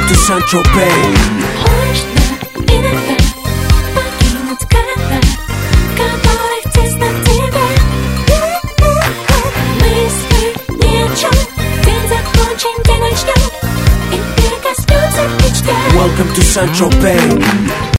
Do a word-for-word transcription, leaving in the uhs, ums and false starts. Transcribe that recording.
to Saint-Tropez. Покинуть города, в которых тесно тебе. Мысли ни о чем, день закончен, день начнем, и ты коснется мечта. Welcome to Saint-Tropez.